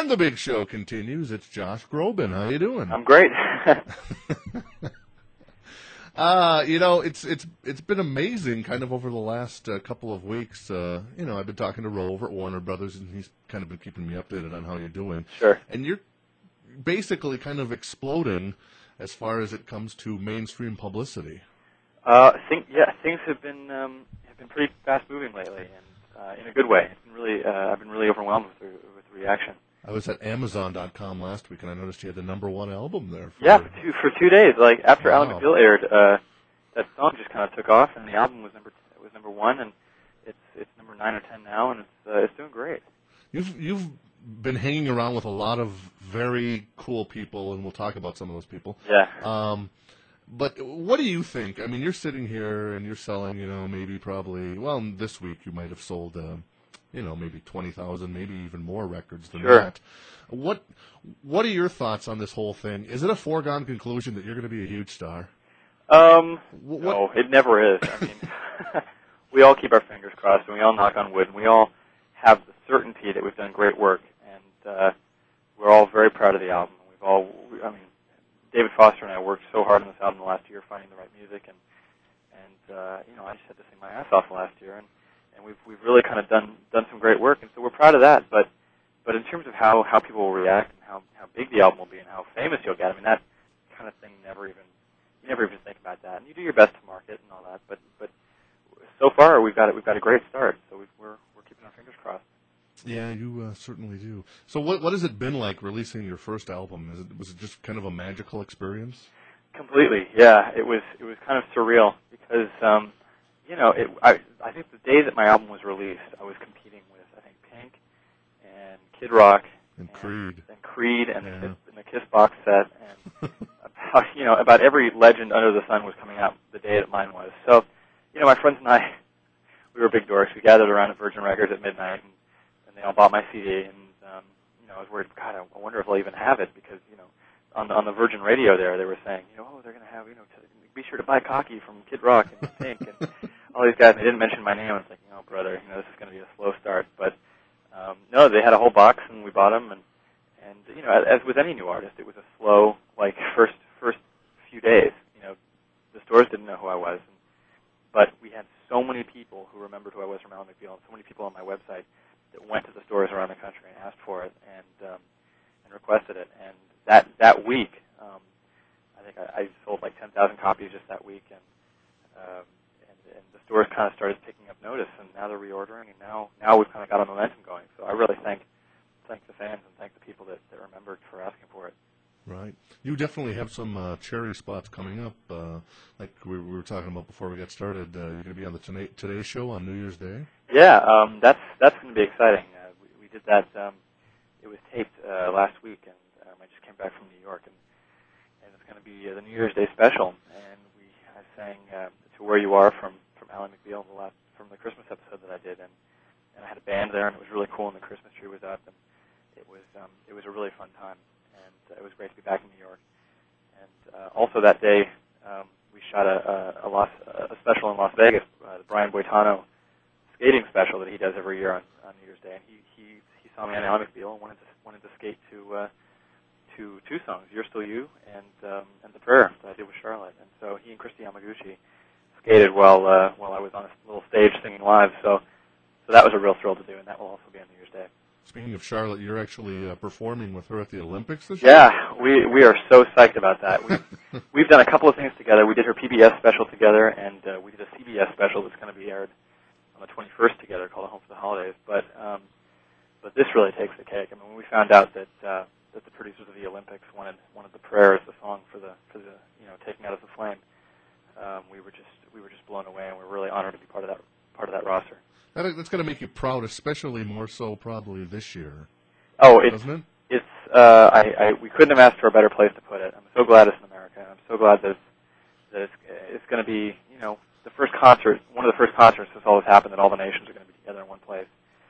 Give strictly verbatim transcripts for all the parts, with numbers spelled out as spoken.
And the big show continues. It's Josh Groban. How you doing? I'm great. uh, you know, it's it's it's been amazing kind of over the last uh, couple of weeks. Uh, you know, I've been talking to Ro over at Warner Brothers, and he's kind of been keeping me updated on how you're doing. Sure. And you're basically kind of exploding as far as it comes to mainstream publicity. Uh, I think yeah, things have been um, have been pretty fast moving lately, and uh, in a good way. It's been really, uh, I've been really overwhelmed with the, with the reaction. I was at Amazon dot com last week, and I noticed you had the number one album there. For yeah, for two, for two days. Like after wow. Ally McBeal aired, uh, that song just kind of took off, and the album was number was number one, and it's it's number nine or ten now, and it's uh, it's doing great. You've you've been hanging around with a lot of very cool people, and we'll talk about some of those people. Yeah. Um, but what do you think? I mean, you're sitting here and you're selling, you know, maybe probably, well, this week you might have sold, uh, you know, maybe twenty thousand, maybe even more records than sure. that. What What are your thoughts on this whole thing? Is it a foregone conclusion that you're going to be a huge star? Um, what? No, it never is. I mean, we all keep our fingers crossed, and we all knock on wood, and we all have the certainty that we've done great work, and uh, we're all very proud of the album. We've all, I mean, David Foster and I worked so hard on this album the last year, finding the right music, and and uh, you know, I just had to sing my ass off last year, and, and we've we've really kind of done done some great work, and so we're proud of that. But but in terms of how, how people will react and how, how big the album will be and how famous you'll get, I mean, that kind of thing never even you never even think about that, and you do your best to market and all that, but but so far we've got it we've got a great start, so we've, we're we're keeping our fingers crossed. Yeah, you uh, certainly do. So what what has it been like releasing your first album? Is it, was it just kind of a magical experience? Completely, yeah. It was it was kind of surreal because, um, you know, it, I I think the day that my album was released, I was competing with, I think, Pink and Kid Rock. And, and Creed. And Creed and, yeah. the Kiss, and the Kiss box set. And about, you know, about every legend under the sun was coming out the day that mine was. So, you know, my friends and I, we were big dorks. We gathered around at Virgin Records at midnight, and And they all bought my C D, and um, you know, I was worried. God, I wonder if they'll even have it because you know, on the on the Virgin Radio there, they were saying, you know, oh, they're going to have, you know, to, be sure to buy Cocky from Kid Rock and Pink and all these guys. And they didn't mention my name. I was like, oh, brother, you know, this is going to be a slow start. But um, no, they had a whole box, and we bought them. And and you know, as, as with any new artist, it was a slow, like first first few days. You know, the stores didn't know who I was, and, but we had so many people who remembered who I was from Ally McBeal, and so many people on my website that went to the stores around the country and asked for it and um, and requested it. And that that week, um, I think I, I sold like ten thousand copies just that week, and, um, and and the stores kind of started picking up notice, and now they're reordering, and now now we've kind of got a momentum going. So I really thank thank the fans and thank the people that, that remembered for asking for it. Right. You definitely have some uh, cherry spots coming up, uh, like we, we were talking about before we got started. Uh, you're going to be on the Today, Today Show on New Year's Day? Yeah, um, that's that's going to be exciting. Uh, we, we did that. Um, it was taped uh, last week, and um, I just came back from New York, and, and it's going to be uh, the New Year's Day special. And we I sang uh, "To Where You Are" from from Ally McBeal, the last from the Christmas episode that I did, and and I had a band there, and it was really cool. And the Christmas tree was up, and it was um, it was a really fun time. And it was great to be back in New York. And uh, also that day, um, we shot a, a, a, Las, a special in Las Vegas, uh, the Brian Boitano skating special that he does every year on, on New Year's Day. And he, he, he saw me on Ally McBeal and wanted to wanted to skate to uh, to two songs, "You're Still You" and um, and "The Prayer" that I did with Charlotte. And so he and Christy Yamaguchi skated while uh, while I was on a little stage singing live. So so that was a real thrill to do, and that will also be on New Year's Day. Speaking of Charlotte, you're actually uh, performing with her at the Olympics this year? Yeah, we we are so psyched about that. We've, we've done a couple of things together. We did her P B S special together, and uh, we did a C B S special that's going to be aired on the twenty-first together called Home for the Holidays. But um, but this really takes the cake. I mean, when we found out that uh, that the producers of the Olympics wanted wanted the prayer as the song for the for the you know taking out of the flame, um, we were just we were just blown away, and we're really honored to be part of that part of that roster. That, that's going to make you proud, especially more so probably this year. Oh, it's doesn't it? it's uh, I, I we couldn't have asked for a better place to put it. I'm so glad it's in America. I'm so glad that it's, that it's it's going to be you know the first concert, one of the first concerts that's always happened that all the nations are going to be together in one place,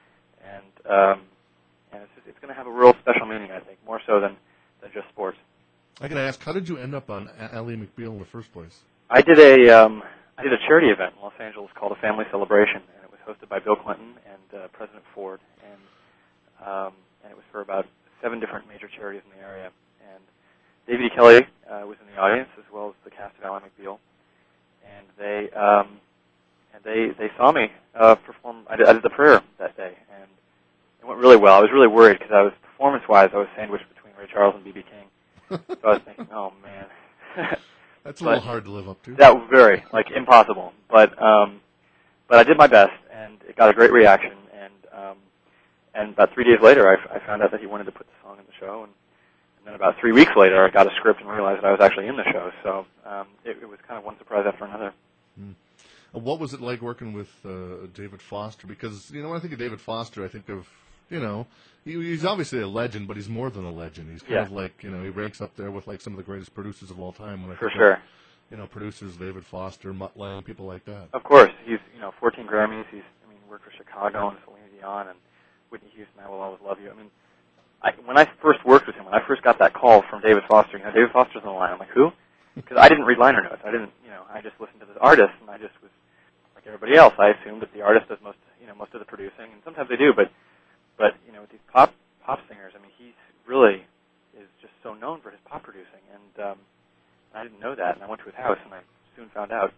and um, and it's just, it's going to have a real special meaning, I think, more so than, than just sports. I can ask, how did you end up on Ally McBeal in the first place? I did a um, I did a charity event in Los Angeles called a Family Celebration, and it was hosted by Bill Clinton and uh, President Ford, and um, and it was for about seven different major charities in the area. And David E. Kelly uh, was in the audience, as well as the cast of Ally McBeal. And they um, and they they saw me uh, perform. I did, I did the prayer that day, and it went really well. I was really worried because I was performance-wise, I was sandwiched between Ray Charles and B B King. So I was thinking, oh man, that's a little hard to live up to. That was very like impossible, but um, but I did my best, and it got a great reaction. And um, and about three days later, I, I found out that he wanted to put the song in the show, and, and then about three weeks later, I got a script and realized that I was actually in the show. So um, it, it was kind of one surprise after another. Mm. What was it like working with uh, David Foster? Because, you know, when I think of David Foster, I think of, you know, he, he's obviously a legend, but he's more than a legend. He's kind yeah. of like, you know, he ranks up there with, like, some of the greatest producers of all time. When I For think sure. Of, you know, producers, David Foster, Mutt Lange, people like that. Of course. He's, you know, fourteen Grammys. He's, I mean, worked for Chicago and Celine Dion and Whitney Houston, I Will Always Love You. I mean, I, when I first worked with him, when I first got that call from David Foster, you know, David Foster's on the line. I'm like, who? Because I didn't read liner notes. I didn't, you know, I just listened to this artist, and I just was like everybody else. I assumed that the artist does most, you know, most of the producing, and sometimes they do. But, but you know, with these pop pop singers, I mean, he really is just so known for his pop producing, and um, I didn't know that. And I went to his house, and I soon found out.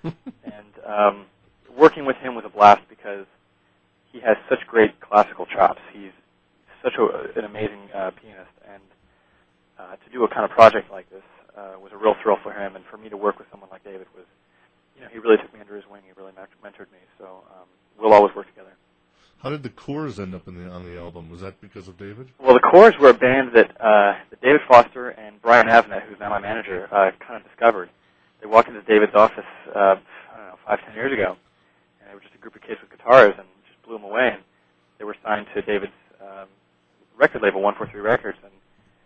and um, working with him was a blast because he has such great classical chops. He's such a, an amazing uh, pianist, and uh, to do a kind of project like this uh, was a real thrill for him, and for me to work with someone like David was, you know, he really took me under his wing. He really mentored me, so um, we'll always work together. How did the Corrs end up in the, on the album? Was that because of David? Well, the Corrs were a band that, uh, that David Foster and Brian Avnet, who's now my manager, uh, kind of discovered. They walked into David's office, uh, I don't know, five, ten years ago, and they were just a group of kids with guitars, and just blew them away. And they were signed to David's um, record label, one four three Records, and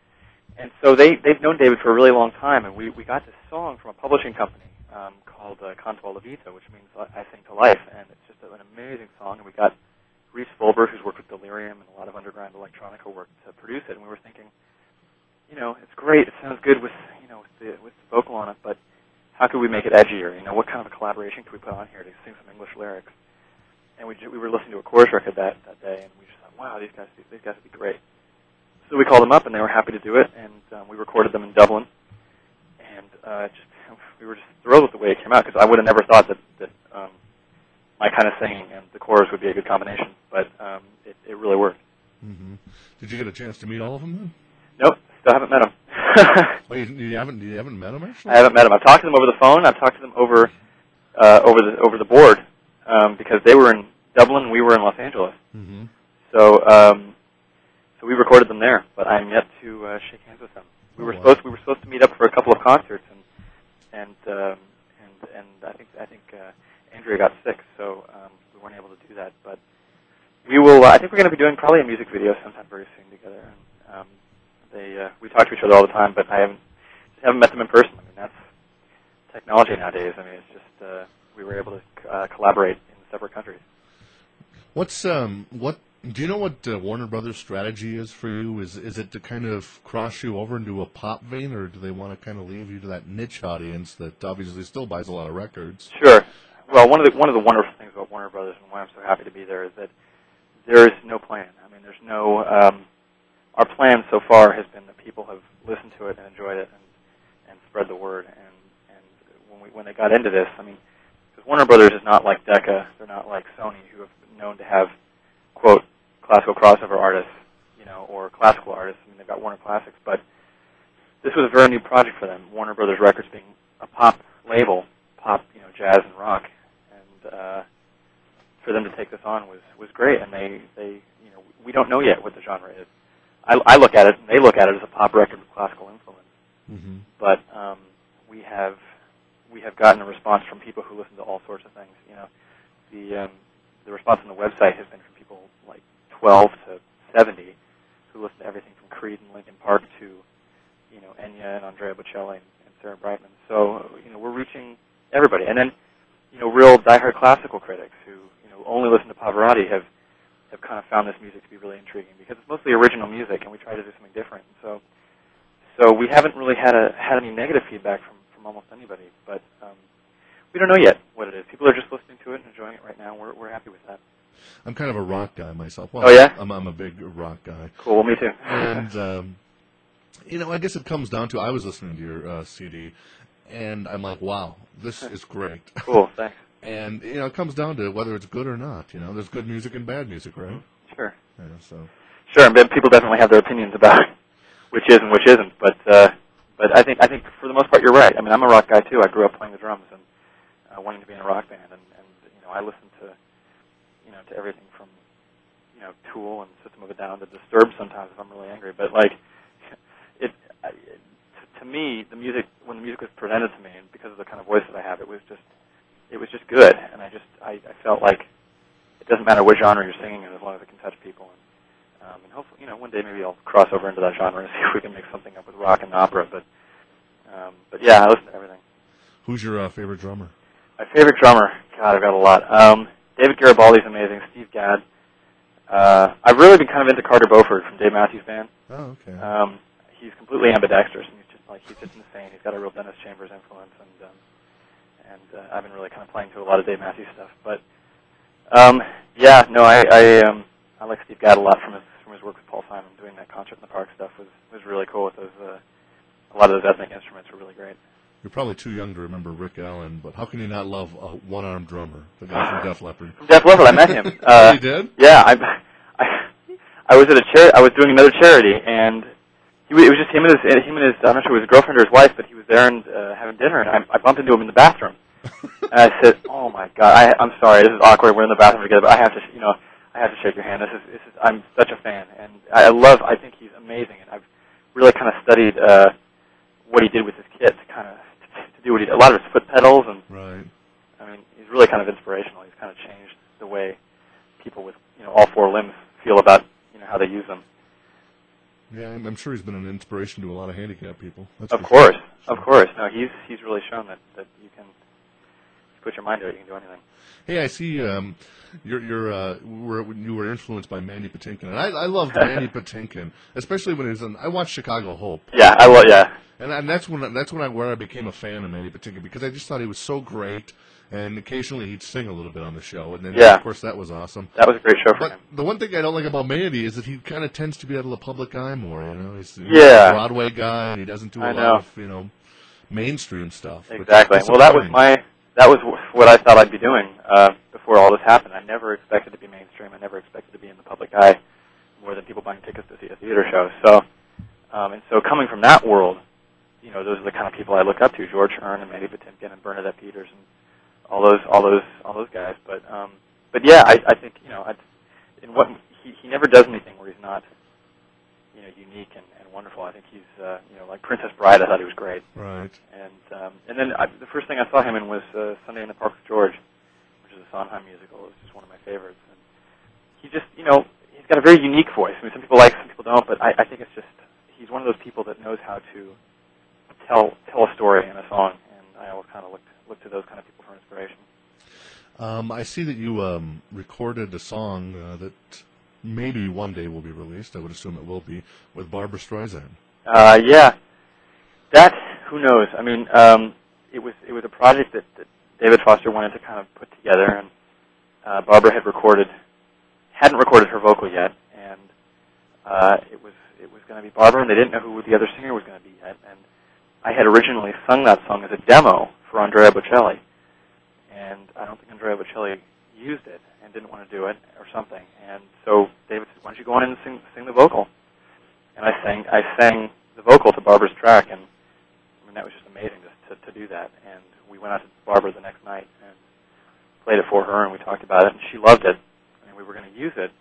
and so they they've known David for a really long time. And we we got this song from a publishing company um, called uh, Canto alla Vita, which means I Sing to Life, and it's just an amazing song. And we got Reese Fulber, who's worked with Delirium and a lot of underground electronica work, to produce it. And we were thinking, you know, it's great. It sounds good with you know with the with the vocal on it, but how could we make it edgier? You know, what kind of a collaboration could we put on here to sing some English lyrics? And we we were listening to a Corrs record that, that day, and we just thought, wow, these guys these guys would be great. So we called them up, and they were happy to do it, and um, we recorded them in Dublin. And uh, just we were just thrilled with the way it came out, because I would have never thought that, that um, my kind of singing and the Corrs would be a good combination, but um, it, it really worked. Mm-hmm. Did you get a chance to meet all of them then? Nope, still haven't met them. Oh, you, you haven't you haven't met them actually? I haven't met them. I've talked to them over the phone. I've talked to them over uh, over the over the board um, because they were in Dublin and we were in Los Angeles. Mm-hmm. So um, so we recorded them there, but I'm yet to uh, shake hands with them. We oh, were wow. supposed we were supposed to meet up for a couple of concerts, and and um, and and I think I think uh, Andrea got sick, so um, we weren't able to do that. But we will. Uh, I think we're going to be doing probably a music video sometime very soon together. And, um, They uh, we talk to each other all the time, but I haven't just haven't met them in person. I mean, that's technology nowadays. I mean, it's just uh, we were able to uh, collaborate in separate countries. What's um what do you know what uh, Warner Brothers' strategy is for you? Is is it to kind of cross you over into a pop vein, or do they want to kind of leave you to that niche audience that obviously still buys a lot of records? Sure. Well, one of the one of the wonderful things about Warner Brothers and why I'm so happy to be there is that there is no plan. I mean, there's no um, our plan so far has been that people have listened to it and enjoyed it and, and spread the word. And, and when we when they got into this, I mean, because Warner Brothers is not like Decca, they're not like Sony, who have been known to have, quote, classical crossover artists, you know, or classical artists. I mean, they've got Warner Classics, but this was a very new project for them. Warner Brothers Records being a pop label, pop, you know, jazz and rock, and uh, for them to take this on was was great. And they they you know we don't know yet what the genre is. I, I look at it, and they look at it as a pop record with classical influence. Mm-hmm. But um, we have we have gotten a response from people who listen to all sorts of things. You know, the um, the response on the website has been from people like twelve to seventy who listen to everything from Creed and Linkin Park to you know Enya and Andrea Bocelli and, and Sarah Brightman. So you know we're reaching everybody, and then you know real diehard classical critics who you know only listen to Pavarotti have. have kind of found this music to be really intriguing because it's mostly original music, and we try to do something different. So, so we haven't really had a had any negative feedback from, from almost anybody, but um, we don't know yet what it is. People are just listening to it and enjoying it right now. We're we're happy with that. I'm kind of a rock guy myself. Well, Oh, yeah? I'm I'm a big rock guy. Cool. Well, me too. And um, you know, I guess it comes down to I was listening to your uh, C D, and I'm like, wow, this is great. Cool. Thanks. And you know, it comes down to whether it's good or not. You know, there's good music and bad music, right? Sure. Yeah, so. Sure. And people definitely have their opinions about which is and which isn't. But uh, but I think I think for the most part you're right. I mean, I'm a rock guy too. I grew up playing the drums and uh, wanting to be in a rock band, and, and you know, I listen to you know to everything from you know Tool and System of a Down to Disturbed sometimes if I'm really angry. But like it, I, it to, to me, the music when the music was presented to me, and because of the kind of voice that I have, it was just it was just good, and I just I, I felt like it doesn't matter what genre you're singing in as long as it can touch people. And, um, and hopefully, you know, one day maybe I'll cross over into that genre and see if we can make something up with rock and opera. But um, but yeah, I listen to everything. Who's your uh, favorite drummer? My favorite drummer, God, I've got a lot. Um, David Garibaldi's amazing. Steve Gadd. Uh, I've really been kind of into Carter Beauford from Dave Matthews Band. Oh, okay. Um, he's completely ambidextrous, and he's just like he's just insane. He's got a real Dennis Chambers influence, and um, and uh, I've been really kind of playing to a lot of Dave Matthews stuff. But um, yeah, no, I I, um, I like Steve Gadd a lot from his from his work with Paul Simon. Doing that Concert in the Park stuff was was really cool. With those uh, a lot of those ethnic instruments were really great. You're probably too young to remember Rick Allen, but how can you not love a one-armed drummer, the guy from Def Leppard? From Def Leppard, I met him. Uh, you did? Yeah, I, I, I was at a charity. I was doing another charity, and he, it was just him and his, him and his. I'm not sure it was his girlfriend or his wife, but he was there and uh, having dinner, and I, I bumped into him in the bathroom, and I said, "Oh my God, I, I'm sorry, this is awkward. We're in the bathroom together, but I have to, you know, I have to shake your hand. This is, this is. I'm such a fan, and I, I love. I think he's amazing, and I've really kind of studied uh, what he did with his kit to kind of." To do what he did. A lot of his foot pedals, and right. I mean, he's really kind of inspirational. He's kind of changed the way people with you know all four limbs feel about you know how they use them. Yeah, I'm sure he's been an inspiration to a lot of handicapped people. That's of for course, sure. of course. No, he's he's really shown that that you can if you put your mind to it, you can do anything. Hey, I see um, you're, you're, uh, were, you were influenced by Mandy Patinkin, and I, I love Mandy Patinkin, especially when he was in. I watched Chicago Hope. Yeah, I love. Yeah, and, and that's when that's when I where I became a fan of Mandy Patinkin because I just thought he was so great, and occasionally he'd sing a little bit on the show, and then yeah. of course that was awesome. That was a great show for but him. The one thing I don't like about Mandy is that he kind of tends to be out of the public eye more. You know, he's, he's yeah. a Broadway guy, and he doesn't do a I lot know. of you know mainstream stuff. Exactly. Well, that was my. That was what I thought I'd be doing uh, before all this happened. I never expected to be mainstream. I never expected to be in the public eye more than people buying tickets to see a theater show. So, um, and so coming from that world, you know, those are the kind of people I look up to: George Hearn and Mandy Patinkin and Bernadette Peters and all those, all those, all those guys. But, um, but yeah, I, I think you know, I, in what he, he never does anything where he's not, you know, unique and, and wonderful. I think he's, uh, you know, like Princess Bride. I thought he was great. Right. And um, and then I, the first thing I saw him in was uh, Sunday in the Park with George, which is a Sondheim musical. It was just one of my favorites. And he just, you know, he's got a very unique voice. I mean, some people like, some people don't, but I, I think it's just he's one of those people that knows how to tell tell a story in a song. And I always kind of look look to those kind of people for inspiration. Um, I see that you um, recorded a song uh, that maybe one day will be released. I would assume it will be with Barbra Streisand. Uh, yeah, that who knows? I mean, um, it was it was a project that, that David Foster wanted to kind of put together, and uh, Barbara had recorded hadn't recorded her vocal yet, and uh, it was it was going to be Barbara, and they didn't know who the other singer was going to be yet. And I had originally sung that song as a demo for Andrea Bocelli, and I don't think Andrea Bocelli used it and didn't want to do it or something. And so David said, "Why don't you go on in and sing sing the vocal?" And I sang I sang the vocal to Barbara's track, and I mean that was just amazing just to, to do that. And we went out to Barbara the next night and played it for her, and we talked about it, and she loved it, and we were going to use it.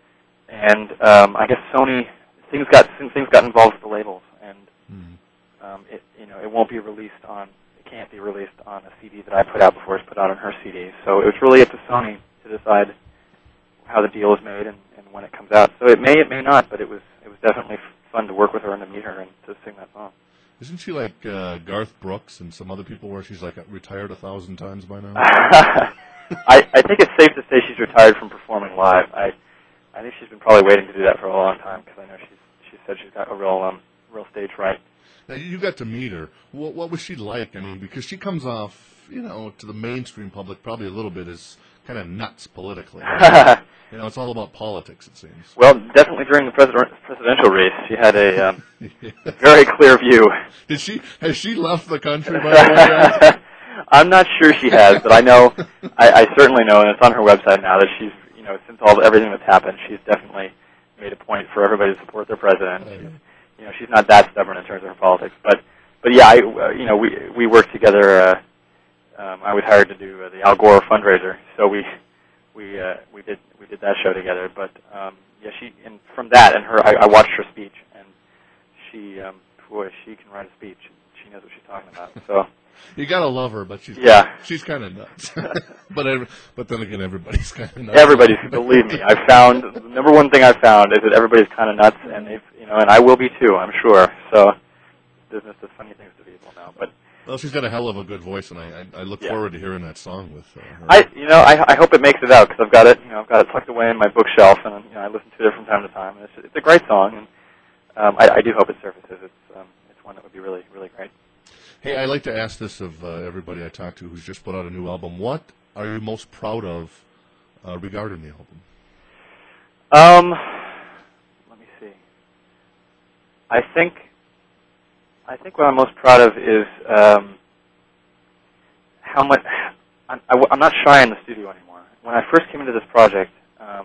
And um, I guess Sony things got things got involved with the labels, and Mm-hmm. um, it you know it won't be released on it can't be released on a C D that I put out before it's put out on her C D. So it was really up to Sony to decide how the deal is made and, and when it comes out. So it may, it may not, but it was it was definitely fun to work with her and to meet her and to sing that song. Isn't she like uh, Garth Brooks and some other people where she's like retired a thousand times by now? I, I think it's safe to say she's retired from performing live. I I think she's been probably waiting to do that for a long time because I know she's she said she's got a real um real stage fright. Now, you got to meet her. What, what was she like? I mean, because she comes off, you know, to the mainstream public probably a little bit as kind of nuts politically. You know, it's all about politics, it seems. Well, definitely during the president, presidential race, she had a um, very clear view. Did she? Has she left the country, by the way? I'm not sure she has, but I know, I, I certainly know, and it's on her website now, that she's, you know, since all everything that's happened, she's definitely made a point for everybody to support their president. She's, you know, she's not that stubborn in terms of her politics, but, but yeah, I, uh, you know, we we worked together. Uh, um, I was hired to do uh, the Al Gore fundraiser, so we we uh, we did we did that show together. But um, yeah, she and from that and her, I, I watched her speech, and she, um, boy, she can write a speech. She knows what she's talking about. So. You gotta love her, but she's yeah. she's kind of nuts. but every, but then again, everybody's kind of nuts. Everybody's, believe me. I found the number one thing I found is that everybody's kind of nuts, and they, you know, and I will be too, I'm sure. So, business does funny things to people now. But well, she's got a hell of a good voice, and I I, I look yeah. forward to hearing that song with uh, her. I, you know, I I hope it makes it out because I've got it, you know, I've got it tucked away in my bookshelf, and you know, I listen to it from time to time. And it's it's a great song, and um, I, I do hope it surfaces. It's um, it's one that would be really really great. Hey, I like to ask this of uh, everybody I talk to who's just put out a new album. What are you most proud of uh, regarding the album? Um, let me see. I think, I think what I'm most proud of is um, how much. I'm, I, I'm not shy in the studio anymore. When I first came into this project, um,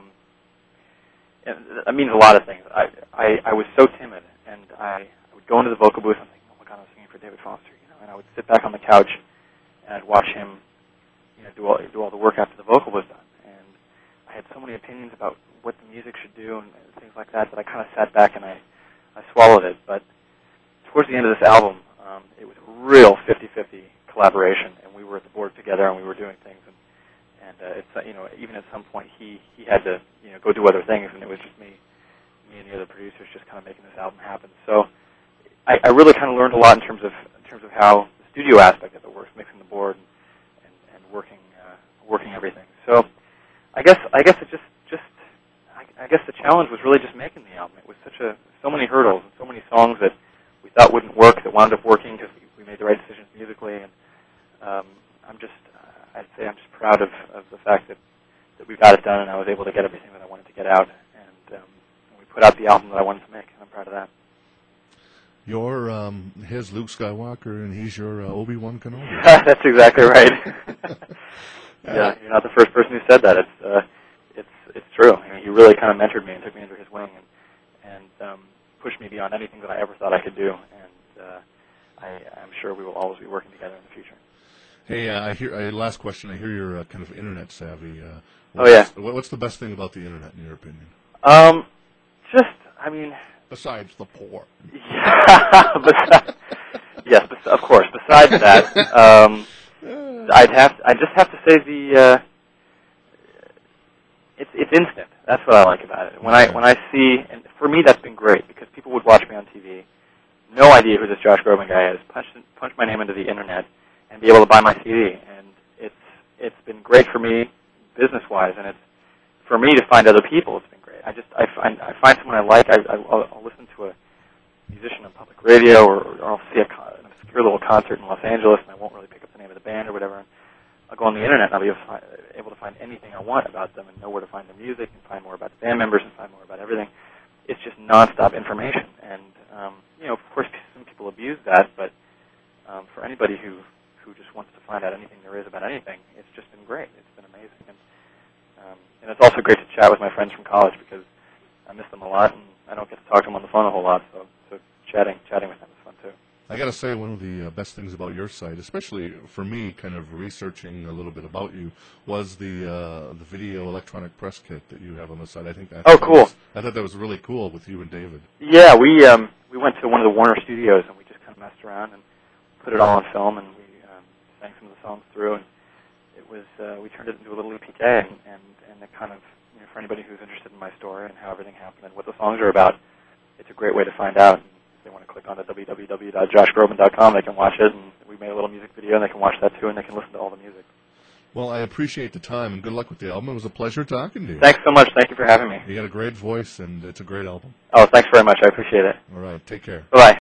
it, that means a lot of things. I, I, I was so timid, and I, I would go into the vocal booth and think, "Oh my God, I'm singing for David Foster." And I would sit back on the couch and I'd watch him, you know, do all do all the work after the vocal was done. And I had so many opinions about what the music should do and things like that that I kind of sat back and I, I swallowed it. But towards the end of this album, um, it was a real fifty-fifty collaboration, and we were at the board together and we were doing things. And, and uh, it's uh, you know, even at some point he he had to you know go do other things, and it was just me, me and the other producers just kind of making this album happen. So I, I really kind of learned a lot in terms of in terms of how the studio aspect of it works, mixing the board and and, and working uh, working everything. So I guess I guess it just just I, I guess the challenge was really just making the album. It was such a so many hurdles and so many songs that we thought wouldn't work that wound up working because we, we made the right decisions musically. And um, I'm just uh, I'd say I'm just proud of, of the fact that that we got it done and I was able to get everything that I wanted to get out, and um, we put out the album that I wanted to make, and I'm proud of that. You're um, his Luke Skywalker, and he's your uh, Obi-Wan Kenobi. That's exactly right. Yeah, you're not the first person who said that. It's uh, it's it's true. I mean, he really kind of mentored me and took me under his wing, and and um, pushed me beyond anything that I ever thought I could do. And uh, I, I'm sure we will always be working together in the future. Hey, uh, I hear. Uh, last question. I hear you're uh, kind of internet savvy. Uh, oh yeah. What's the best thing about the internet, in your opinion? Um, just, I mean. Besides the poor. Yeah, besides, yes, bes- of course. Besides that, um, I'd have, I just have to say the, uh, it's it's instant. That's what I like about it. When I when I see, and for me that's been great because people would watch me on T V, no idea who this Josh Groban guy is, punch punch my name into the internet, and be able to buy my C D. And it's it's been great for me business wise, and it's for me to find other people. It's been great. I just I find I find someone I like. I, I I'll, I'll listen to a musician on public radio, or, or I'll see a, an obscure little concert in Los Angeles, and I won't really pick up the name of the band or whatever. And I'll go on the internet and I'll be able to, find, able to find anything I want about them and know where to find their music and find more about the band members and find more about everything. It's just nonstop information, and um, you know, of course, some people abuse that, but um, for anybody who who just wants to find out anything there is about anything, it's just been great. It's been amazing. And Um, and it's also great to chat with my friends from college because I miss them a lot, and I don't get to talk to them on the phone a whole lot. So, so chatting, chatting with them is fun too. I got to say, one of the uh, best things about your site, especially for me, kind of researching a little bit about you, was the uh, the video electronic press kit that you have on the site. I think that. Oh, cool! Was, I thought that was really cool with you and David. Yeah, we um, we went to one of the Warner Studios and we just kind of messed around and put it all on film, and we um, sang some of the songs through, and it was uh, we turned it into a little E P K, and, and and it kind of, you know, for anybody who's interested in my story and how everything happened and what the songs are about, it's a great way to find out. And if they want to click on to w w w dot josh groban dot com, they can watch it, and we made a little music video, and they can watch that too, and they can listen to all the music. Well, I appreciate the time, and good luck with the album. It was a pleasure talking to you. Thanks so much. Thank you for having me. You got a great voice, and it's a great album. Oh, thanks very much. I appreciate it. All right, take care. Bye-bye.